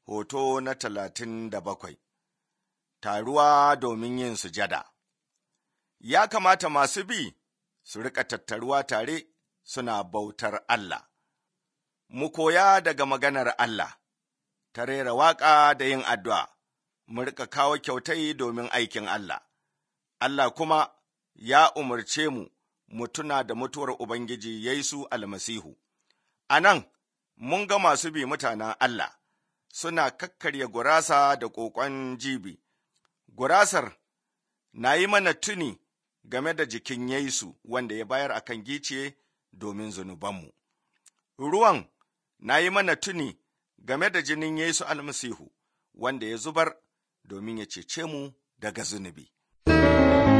Hoto na 37. Taruwa domin yin sujada. Ya kamata masu bi su riƙa tattaruwa tare suna bautar Allah. Mu koya daga maganar Allah, ta rera waƙa da yin addu'a, mu riƙa kawo kyautai domin aikin Allah. Allah kuma ya umarce mu tuna da mutuwar Ubangiji Yesu almasihu. A nan, mun ga masu bi mutanen Allah suna kakkarya gurasa da ƙoƙon jibi. Gurasar na yi mana tuni game da jikin Yesu wanda ya bayar akan giciye domin zunubanmu. Ruwan na yi mana tuni game da jinin Yesu almasihu wanda ya zubar domin ya cece mu daga zunubi.